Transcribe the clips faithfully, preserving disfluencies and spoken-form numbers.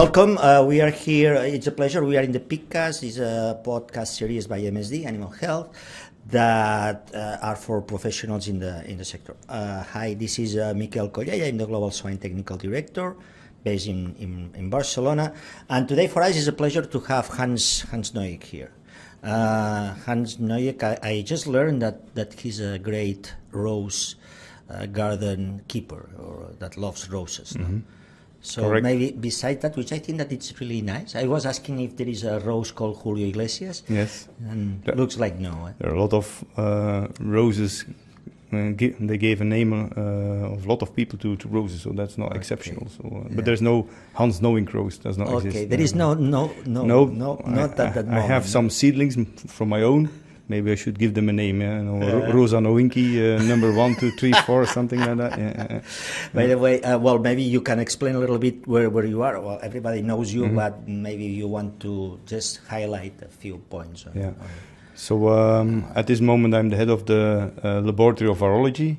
welcome. Uh, we are here. It's a pleasure. We are in the PICCAS. It's a podcast series by M S D, Animal Health, that uh, are for professionals in the in the sector. Uh, hi, this is uh, Miquel Collella. I'm the Global Swine Technical Director, based in, in, in Barcelona. And today for us is a pleasure to have Hans Hans Noyek here. Uh, Hans Noyek, I, I just learned that, that he's a great rose uh, garden keeper, or that loves roses. Mm-hmm. No? So Correct. Maybe besides that, which I think that it's really nice. I was asking if there is a rose called Julio Iglesias. Yes. And it looks like no. Eh? There are a lot of uh, roses. Uh, gi- they gave a name uh, of a lot of people to, to roses, so that's not okay. exceptional. So, uh, yeah. But there's no Hans Noyek rose. Does not okay. exist. Okay, there is no no no no, no I, not at that I moment. I have some seedlings from my own. Maybe I should give them a name. Yeah? You know, uh, Rosa Nowinki, uh, number one, two, three, four, something like that. Yeah, yeah. By the way, uh, well, maybe you can explain a little bit where, where you are. Well, everybody knows you, mm-hmm. but maybe you want to just highlight a few points. On, yeah. on so um, at this moment, I'm the head of the uh, Laboratory of Virology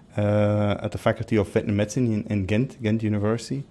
uh, at the Faculty of Veterinary Medicine in, in Ghent, Ghent University.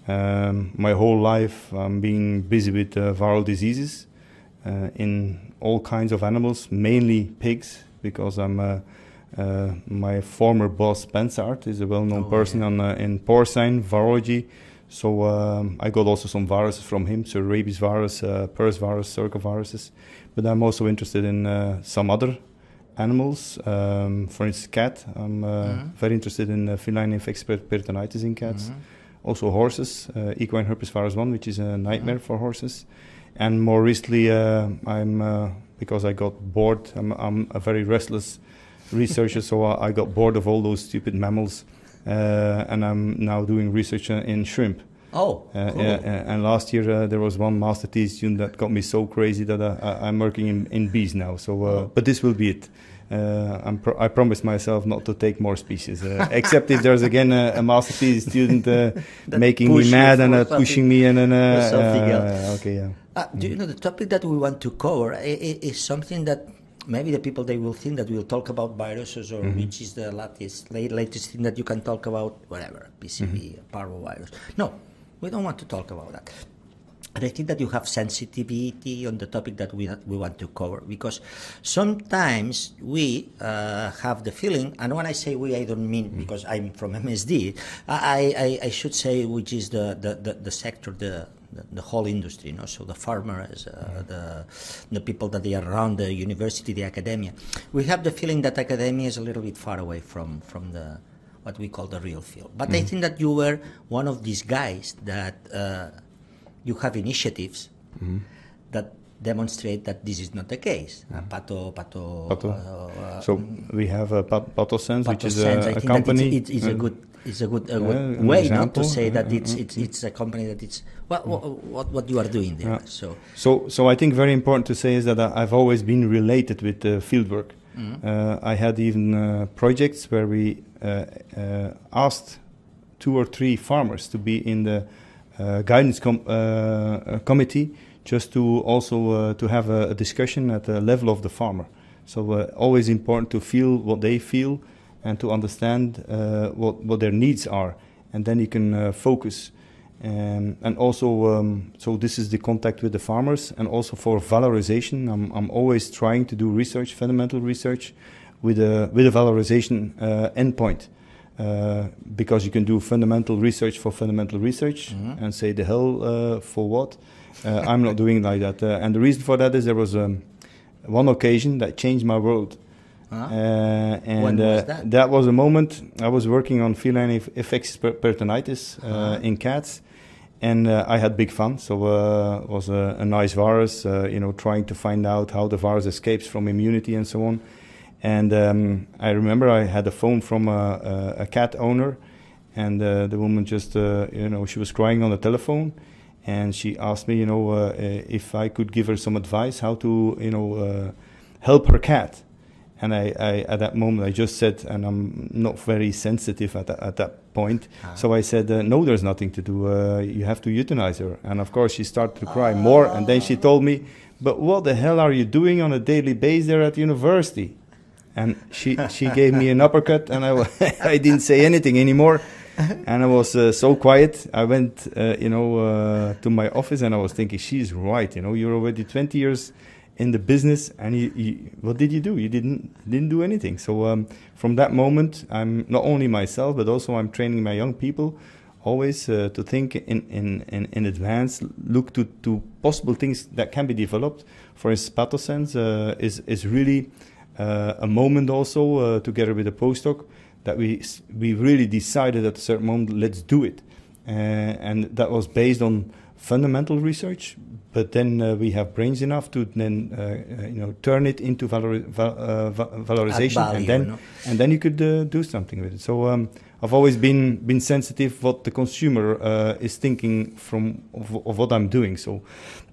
Um, my whole life, I'm being busy with uh, viral diseases uh, in all kinds of animals, mainly pigs, because I'm uh, uh, my former boss Bensart is a well-known oh, person yeah. on uh, in porcine virology. So um, I got also some viruses from him, so rabies virus, uh, Pers virus, circoviruses. But I'm also interested in uh, some other animals. Um, for instance, cat. I'm uh, mm-hmm. very interested in uh, feline infectious peritonitis in cats. Mm-hmm. Also horses, uh, equine herpes virus one, which is a nightmare mm-hmm. for horses. And more recently, uh, I'm uh, because I got bored. I'm, I'm a very restless researcher, so I, I got bored of all those stupid mammals, uh, and I'm now doing research uh, in shrimp. Oh, uh, cool. uh, and last year uh, there was one master thesis student that got me so crazy that I, I, I'm working in, in bees now. So, uh, oh. but this will be it. Uh, I'm pro- I promised myself not to take more species, uh, except if there's again a, a master thesis student uh, making me mad and uh, pushing me and then uh, something uh, else. Okay, yeah. Uh, do you know the topic that we want to cover is, is something that maybe the people they will think that we'll talk about viruses or mm-hmm. which is the latest latest thing that you can talk about, whatever, P C V, mm-hmm. parvovirus. No, we don't want to talk about that. And I think that you have sensitivity on the topic that we we want to cover, because sometimes we uh, have the feeling, and when I say we, I don't mean because I'm from M S D, I, I, I should say which is the, the, the, the sector, the, the the whole industry, you know, so the farmers, uh, the the people that they are around the university, the academia. We have the feeling that academia is a little bit far away from, from the what we call the real field. But mm. I think that you were one of these guys that uh, you have initiatives mm-hmm. that demonstrate that this is not the case. Mm-hmm. Uh, Pato, Pato. Pato. Uh, so we have a Pat- PatoSense, which is Sense. a, I a think company. That it's, it's, it's a good, it's a good, a yeah, good way not to say yeah, that it's it's it's a company that it's what what what, what you are doing there. Yeah. So so so I think very important to say is that I've always been related with uh, fieldwork. Mm-hmm. Uh, I had even uh, projects where we uh, uh, asked two or three farmers to be in the uh, guidance com- uh, committee, just to also uh, to have a, a discussion at the level of the farmer. So uh, always important to feel what they feel and to understand uh, what what their needs are, and then you can uh, focus. Um, and also, um, so this is the contact with the farmers, and also for valorization. I'm I'm always trying to do research, fundamental research, with a with a valorization uh, endpoint. Uh, because you can do fundamental research for fundamental research mm-hmm. and say the hell uh, for what. Uh, I'm not doing like that. Uh, and the reason for that is there was um, one occasion that changed my world. Uh-huh. Uh, and when was uh, that? that was a moment I was working on feline infectious peritonitis uh, uh-huh. in cats. And uh, I had big fun. So uh, it was a, a nice virus, uh, you know, trying to find out how the virus escapes from immunity and so on. And um, I remember I had a phone from a, a, a cat owner, and uh, the woman just, uh, you know, she was crying on the telephone, and she asked me, you know, uh, if I could give her some advice how to, you know, uh, help her cat. And I, I, at that moment, I just said, and I'm not very sensitive at, that, at that point, ah. so I said, uh, no, there's nothing to do. Uh, you have to euthanize her. And of course, she started to cry ah. more, and then she told me, but what the hell are you doing on a daily basis there at university? And she she gave me an uppercut, and I I didn't say anything anymore. and I was uh, so quiet. I went, uh, you know, uh, to my office, and I was thinking, she's right. You know, you're already twenty years in the business, and you, you, what did you do? You didn't didn't do anything. So um, from that moment, I'm not only myself, but also I'm training my young people always uh, to think in, in, in, in advance, look to, to possible things that can be developed. For instance, Pathosense uh, is, is really uh, a moment also, uh, together with the postdoc, that we, we really decided at a certain moment, let's do it. Uh, and that was based on fundamental research, but then uh, we have brains enough to then uh, uh, you know, turn it into valori val uh, va valorization, value, and then no? and then you could uh, do something with it. So um, I've always been been sensitive what the consumer uh, is thinking from of, of what I'm doing. So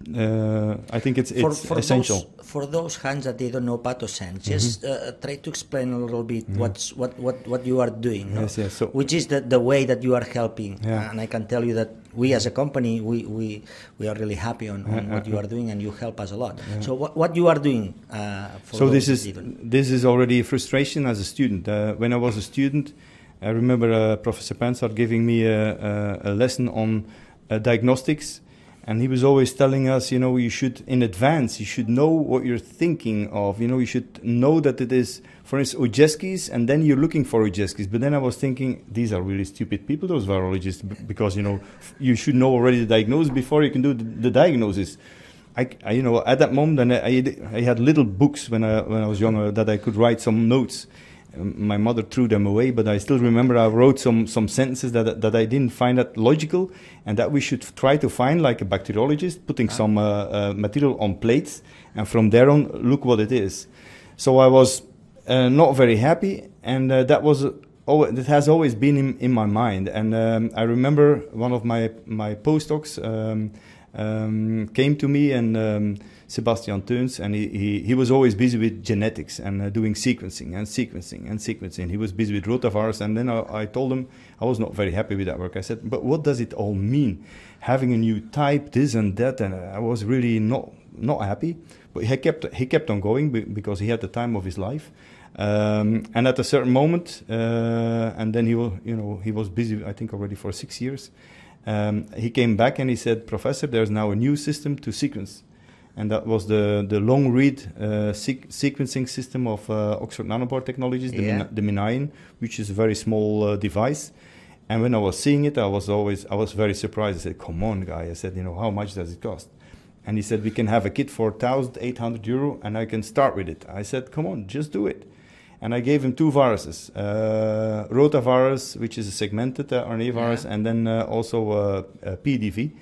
uh, I think it's it's for, for essential. Those, for those hands that they don't know Pathosense, mm-hmm. just uh, try to explain a little bit mm-hmm. what's what, what what you are doing, yes, no? yes. So which is the the way that you are helping. Yeah. And I can tell you that we as a company we we, we are really happy on, on uh, what uh, you are doing, and you help us a lot. Yeah. So what what you are doing? Uh, for so those this is this is already a frustration as a student. Uh, when I was a student, I remember uh, Professor Pansart giving me a, a, a lesson on uh, diagnostics, and he was always telling us, you know, you should, in advance, you should know what you're thinking of. You know, you should know that it is, for instance, Ojeski's, and then you're looking for Ojeski's. But then I was thinking, these are really stupid people, those virologists, because, you know, you should know already the diagnosis before you can do the, the diagnosis. I, I, you know, at that moment, and I, I had little books when I, when I was younger that I could write some notes. My mother threw them away, but I still remember I wrote some, some sentences that, that I didn't find that logical, and that we should try to find, like a bacteriologist, putting ah. some uh, uh, material on plates, and from there on, look what it is. So I was uh, not very happy, and uh, that was, oh, it has always been in, in my mind. And um, I remember one of my, my postdocs um, um, came to me, and um, Sebastian Teuns, and he, he, he was always busy with genetics and uh, doing sequencing and sequencing and sequencing. He was busy with rotavirus, and then I, I told him I was not very happy with that work. I said, but what does it all mean? Having a new type, this and that, and I was really not not happy. But he kept he kept on going because he had the time of his life. Um, and at a certain moment, uh, and then he was, you know, he was busy, I think, already for six years. Um, he came back and he said, Professor, there's now a new system to sequence. And that was the, the long-read uh, sequ sequencing system of uh, Oxford Nanopore Technologies, the, yeah. the MinION, which is a very small uh, device. And when I was seeing it, I was always, I was very surprised. I said, come on, guy. I said, you know, how much does it cost? And he said, we can have a kit for one thousand eight hundred euro, and I can start with it. I said, come on, just do it. And I gave him two viruses, uh, rotavirus, which is a segmented uh, R N A virus, yeah. and then uh, also uh, uh, P D V.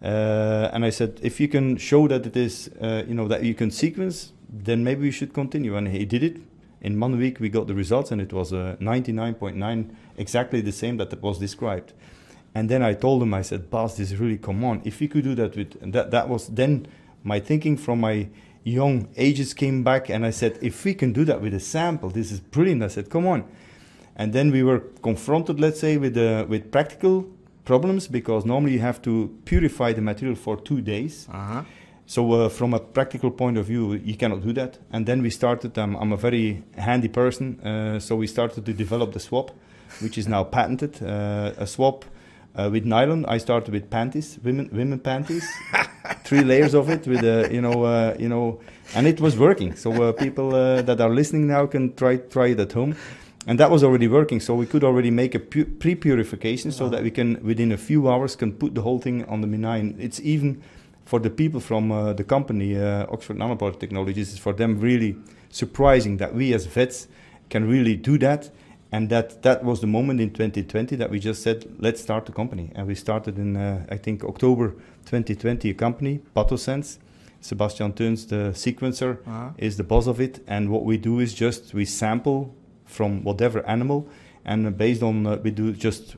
Uh, and I said, if you can show that it is, uh, you know, that you can sequence, then maybe we should continue. And he did it. In one week, we got the results, and it was uh, ninety-nine point nine, exactly the same that was described. And then I told him, I said, Bas, this is really, come on. If you could do that with, and that, that was then my thinking from my young ages came back, and I said, if we can do that with a sample, this is brilliant. I said, come on. And then we were confronted, let's say, with, uh, with practical problems, because normally you have to purify the material for two days. Uh-huh. So uh, from a practical point of view, you cannot do that. And then we started, um, I'm a very handy person, uh, so we started to develop the swab, which is now patented, uh, a swab uh, with nylon. I started with panties, women women panties, three layers of it with, uh, you know, uh, you know, and it was working. So uh, people uh, that are listening now can try, try it at home. And that was already working, so we could already make a pu pre-purification, so wow. that we can, within a few hours, can put the whole thing on the MinION. It's even for the people from uh, the company, uh, Oxford Nanopore Technologies, it's for them really surprising that we as vets can really do that. And that, that was the moment in twenty twenty that we just said, let's start the company. And we started in, uh, I think, October twenty twenty, a company, Pathosense. Sebastian Teuns, the sequencer, uh-huh. is the boss of it. And what we do is just, we sample from whatever animal, and uh, based on, uh, we do just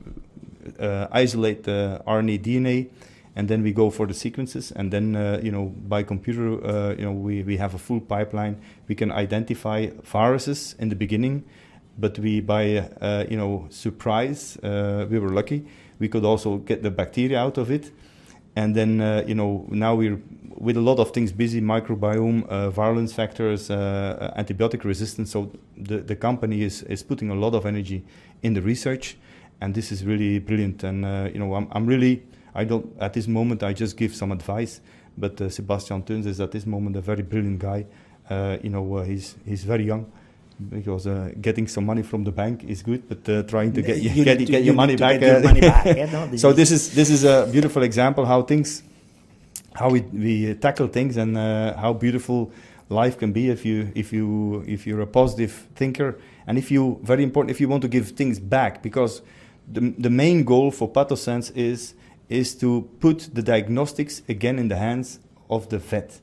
uh, isolate the R N A, D N A, and then we go for the sequences, and then, uh, you know, by computer, uh, you know, we, we have a full pipeline. We can identify viruses in the beginning, but we, by, uh, you know, surprise, uh, we were lucky. We could also get the bacteria out of it. And then, uh, you know, now we're with a lot of things busy, microbiome, uh, virulence factors, uh, antibiotic resistance. So the, the company is, is putting a lot of energy in the research. and this is really brilliant. And uh, you know, I'm, I'm really, I don't at this moment I just give some advice, but uh, Sebastian Teuns is at this moment a very brilliant guy. Uh, you know, uh, he's he's very young. Because uh, getting some money from the bank is good, but uh, trying to get you, you get, to, get your money back. Get your money back yeah, no, this so is this is this is a beautiful example how things, how we we tackle things, and uh, how beautiful life can be if you if you if you're a positive thinker, and if you very important if you want to give things back, because the the main goal for PathoSense is is to put the diagnostics again in the hands of the vet.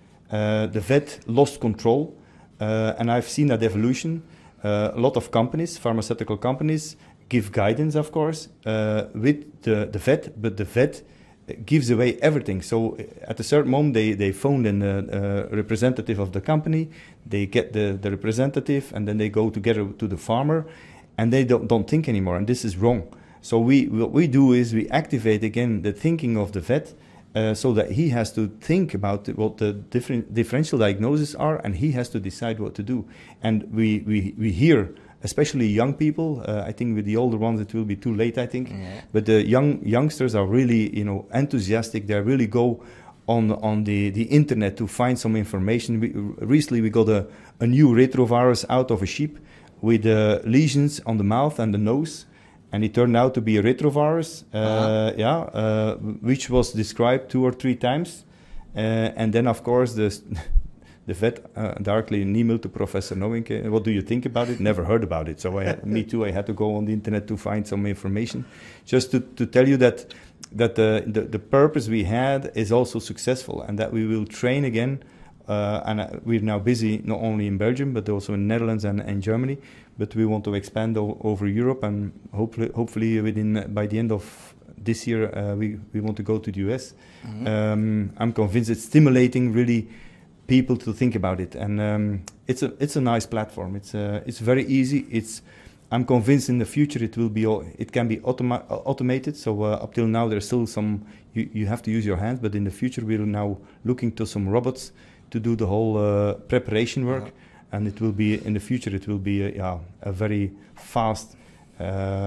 Uh, the vet lost control. Uh, and I've seen that evolution. Uh, a lot of companies, pharmaceutical companies, give guidance, of course, uh, with the, the vet, but the vet gives away everything. So at a certain moment, they, they phone in a, a representative of the company, they get the, the representative, and then they go together to the farmer, and they don't, don't think anymore, and this is wrong. So we, what we do is we activate again the thinking of the vet, Uh, so that he has to think about what the different differential diagnoses are, and he has to decide what to do. And we, we, we hear, especially young people, uh, I think with the older ones it will be too late, I think, yeah. But the young youngsters are really, you know, enthusiastic. They really go on on the, the internet to find some information. We, recently we got a, a new retrovirus out of a sheep with uh, lesions on the mouth and the nose. And it turned out to be a retrovirus, uh, uh-huh. yeah, uh, which was described two or three times. Uh, and then, of course, the, the vet uh, directly emailed to Professor Nowincke, what do you think about it? Never heard about it. So I had, me too, I had to go on the internet to find some information. Just to, to tell you that, that the, the, the purpose we had is also successful, and that we will train again. Uh, and uh, we're now busy not only in Belgium, but also in Netherlands and, and Germany. But we want to expand o over Europe, and hopefully, hopefully within uh, by the end of this year, uh, we we want to go to the U S. Mm-hmm. um, I'm convinced it's stimulating really people to think about it, and um, it's a it's a nice platform. It's uh, it's very easy. It's I'm convinced in the future it will be it can be automa automated. So uh, up till now there's still some you you have to use your hands, but in the future we're now looking to some robots to do the whole uh, preparation work. Uh-huh. And it will be, in the future, it will be a, yeah, a very fast, uh,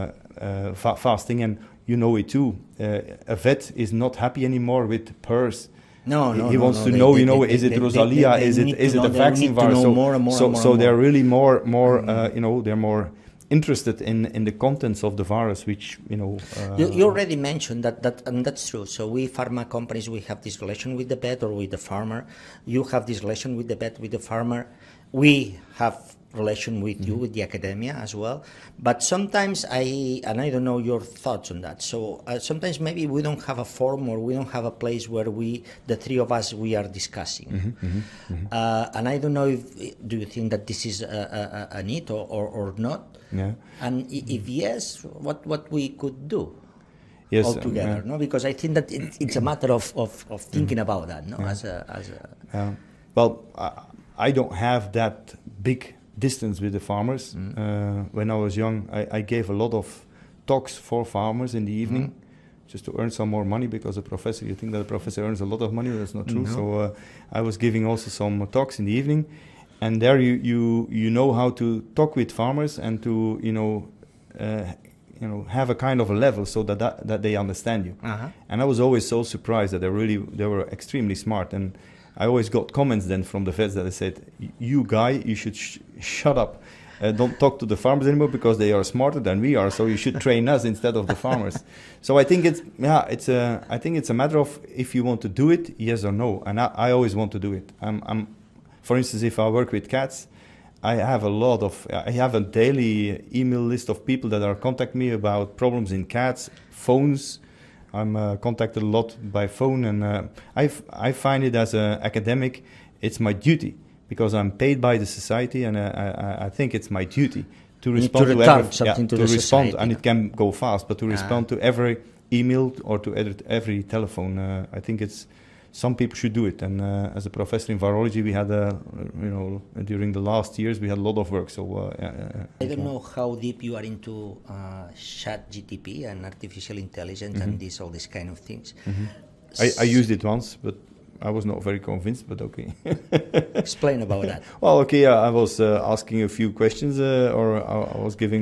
uh, fa fast thing. And you know it too. Uh, a vet is not happy anymore with PRRS. No, no, He no, wants no, to they, know, they, you know, they, is it they, Rosalia, they, they is it is it a vaccine virus? So, more and more so, and more so and they're more. really more, more, Mm. uh, you know, they're more interested in, in the contents of the virus, which, you know... Uh, you, you already mentioned that, that, and that's true. So we pharma companies, we have this relation with the vet or with the farmer. You have this relation with the vet, with the farmer. We have relation with mm-hmm. you, with the academia as well. But sometimes I, and I don't know your thoughts on that. So uh, sometimes maybe we don't have a forum, or we don't have a place where we, the three of us, we are discussing. Mm-hmm, mm-hmm, mm-hmm. Uh, and I don't know if, do you think that this is a, a, a need or, or, or not? Yeah. And if yes, what, what we could do? Yes, altogether, um, yeah. no? Because I think that it, it's a matter of, of, of thinking mm-hmm. about that, no? Yeah. As a, as a yeah. Well, I, I don't have that big distance with the farmers. Mm. Uh, when I was young, I, I gave a lot of talks for farmers in the evening, mm. just to earn some more money, because a professor, you think that a professor earns a lot of money, that's not true. No. So uh, I was giving also some talks in the evening, and there you, you, you know how to talk with farmers and to, you know, uh, you know, have a kind of a level so that, that, that they understand you. Uh-huh. And I was always so surprised that they really, they were extremely smart. And I always got comments then from the vets that they said, you guy, you should sh shut up. Uh, don't talk to the farmers anymore because they are smarter than we are. So you should train us instead of the farmers. So I think it's, yeah, it's a, I think it's a matter of if you want to do it, yes or no. And I, I always want to do it. I'm, I'm, for instance, if I work with cats, I have a lot of, I have a daily email list of people that are contacting me about problems in cats, phones. I'm uh, contacted a lot by phone, and uh, I, I find it as an academic, it's my duty, because I'm paid by the society, and uh, I, I think it's my duty to respond to, to every, yeah, to, to the respond, society. And it can go fast, but to respond ah. to every email or to edit every telephone, uh, I think it's, some people should do it. And uh, as a professor in virology, we had, uh, you know, during the last years, we had a lot of work. So uh, yeah, I don't know how deep you are into uh, Chat G T P and artificial intelligence mm-hmm. and this, all these kind of things. Mm-hmm. I, I used it once, but I was not very convinced, but okay. Explain about that. Well, okay, uh, I was uh, asking a few questions, uh, or I, I was giving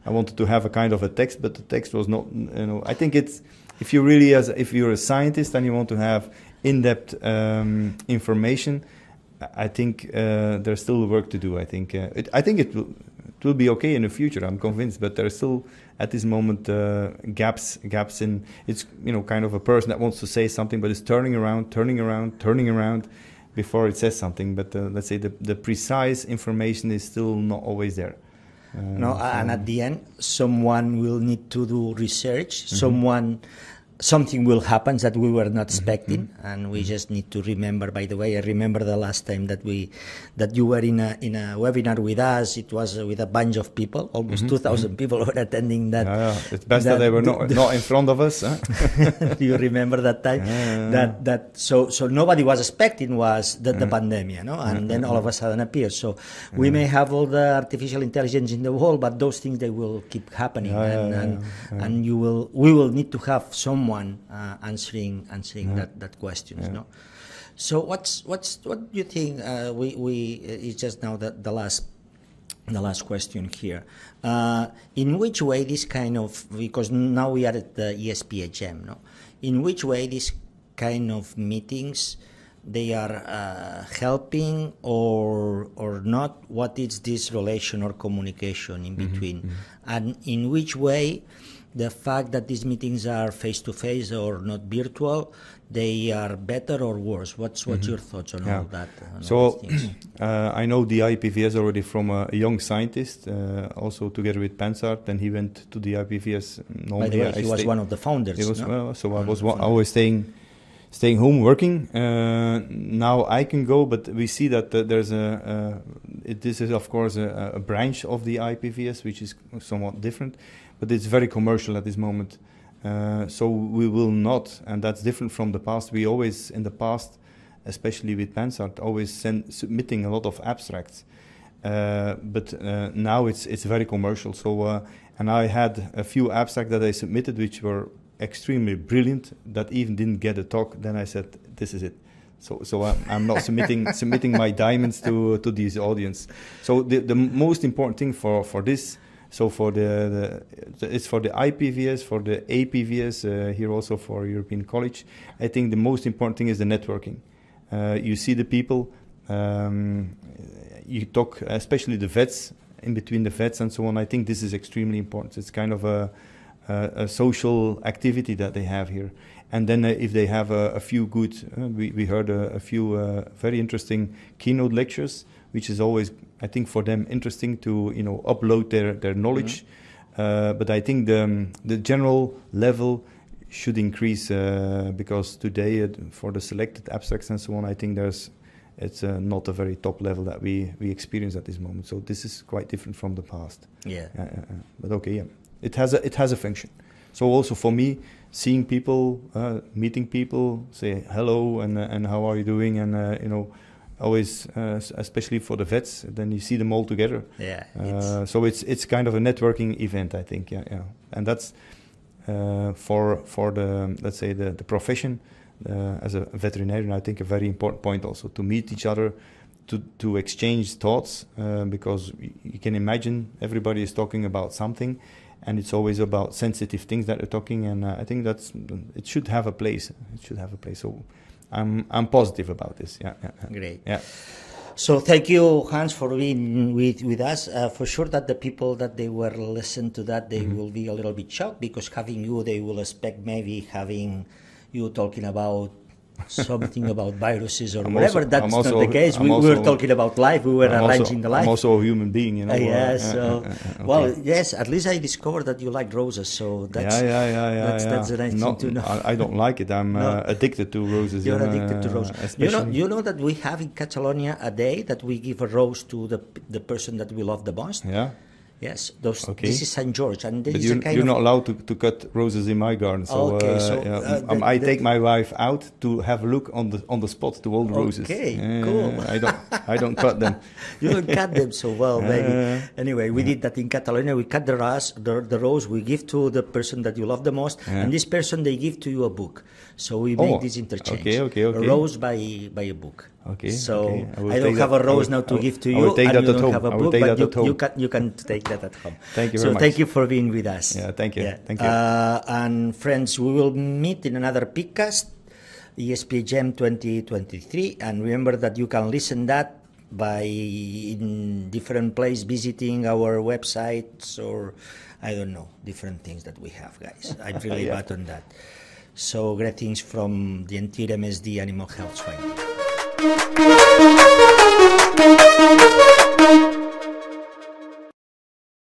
I wanted to have a kind of a text, but the text was not, you know, I think it's, if you really, as if you're a scientist and you want to have in-depth um, information, I think uh, there's still work to do. I think uh, it, I think it will, it will be okay in the future. I'm convinced, but there's still at this moment uh, gaps gaps in. It's, you know, kind of a person that wants to say something, but is turning around, turning around, turning around before it says something. But uh, let's say the the precise information is still not always there. Uh, no, and at the end, someone will need to do research. Mm-hmm. Someone. Something will happen that we were not expecting, mm-hmm. and we just need to remember. By the way, I remember the last time that we, that you were in a in a webinar with us. It was with a bunch of people, almost mm-hmm. two thousand people were attending that. Yeah, yeah. It's best that, that they were not the, not in front of us. Huh? Do you remember that time? Yeah. That that so so nobody was expecting was the, the mm-hmm. pandemic, no? And mm-hmm. then all of a sudden appears. So mm-hmm. we may have all the artificial intelligence in the world, but those things they will keep happening, yeah, and yeah, and, yeah, yeah. and you will we will need to have someone. Uh, answering answering yeah. that that questions, yeah. no. So what's what's what do you think? Uh, we we it's just now the the last the last question here. Uh, in which way this kind of, because now we are at the E S P H M, no. In which way this kind of meetings they are uh, helping or or not? What is this relation or communication in between, mm-hmm. and in which way the fact that these meetings are face-to-face or not virtual, they are better or worse? What's what's mm-hmm. your thoughts on yeah. all that? On so all these uh, I know the I P V S already from a, a young scientist, uh, also together with Pansart, and he went to the I P V S. By the way, he I was stay, one of the founders. He was, no? well, so one I was one, always staying staying home working. Uh, now I can go, but we see that uh, there's a, uh, it, this is of course a, a branch of the I P V S, which is somewhat different. But it's very commercial at this moment. Uh, so we will not, and that's different from the past. We always, in the past, especially with Pansart, always send, submitting a lot of abstracts. Uh, but uh, now it's it's very commercial. So, uh, and I had a few abstracts that I submitted which were extremely brilliant, that even didn't get a talk. Then I said, this is it. So, so I'm, I'm not submitting submitting my diamonds to to this audience. So the the most important thing for for this. So for the, the, the it's for the I P V S, for the A P V S, uh, here also for European College. I think the most important thing is the networking. Uh, you see the people, um, you talk, especially the vets, in between the vets and so on. I think this is extremely important. It's kind of a, a, a social activity that they have here. And then uh, if they have a, a few good, uh, we, we heard a, a few uh, very interesting keynote lectures, which is always, I think, for them interesting to, you know, upload their, their knowledge. Mm-hmm. Uh, but I think the, um, the general level should increase uh, because today uh, for the selected abstracts and so on, I think there's it's uh, not a very top level that we, we experience at this moment. So this is quite different from the past. Yeah. Uh, uh, uh, but okay, yeah, it has a it has a function. So also for me, seeing people, uh, meeting people, say hello and uh, and how are you doing, and uh, you know. Always, uh, especially for the vets, then you see them all together. Yeah. Uh, so it's it's kind of a networking event, I think. Yeah, yeah. And that's uh, for for the let's say the the profession uh, as a veterinarian. I think a very important point also to meet each other, to to exchange thoughts, uh, because you can imagine everybody is talking about something, and it's always about sensitive things that they're talking. And uh, I think that's it should have a place. It should have a place. So. I'm I'm positive about this. Yeah, yeah, yeah. Great. Yeah. So thank you, Hans, for being with with us. Uh, for sure that the people that they were listen to that, they mm-hmm. will be a little bit shocked because having you, they will expect maybe having you talking about something about viruses or I'm whatever. Also, That's also, not the case. I'm We, also, we were talking about life. We were I'm arranging also, the life. I'm also a human being, you know. Uh, yes. Uh, so, uh, uh, uh, okay. Well, yes. At least I discovered that you like roses. So that's yeah, yeah, yeah, yeah, that's, yeah. that's a nice Not, thing to know. I, I don't like it. I'm no. uh, addicted to roses. You're uh, addicted to roses. You know, you know that we have in Catalonia a day that we give a rose to the the person that we love the most. Yeah. Yes, those, okay. This is Saint George, and this but is you're, a kind you're of not allowed to, to cut roses in my garden. So, okay, uh, so yeah, uh, um, the, I the, take my wife out to have a look on the on the spot to all the okay, roses. Okay, uh, cool. I don't I don't cut them. You don't cut them so well, maybe. Uh, anyway, we yeah. did that in Catalonia. We cut the rose, the, the rose we give to the person that you love the most, yeah. and this person they give to you a book. So we make oh, this interchange. Okay, okay, okay. A rose by by a book. Okay. So okay. I, will I don't take have that- a rose I now will- to I will- give to I you, will take and that you at don't home. have a I will book, take but that you, at home. you can you can take that at home. Thank you so very much. thank you for being with us. Yeah, thank you. Thank you. Uh, and friends, we will meet in another podcast, E S P Jam twenty twenty-three, and remember that you can listen that by in different place, visiting our websites, or I don't know, different things that we have, guys. I'm really Yeah. bad on that. So greetings from the entire M S D Animal Health Training.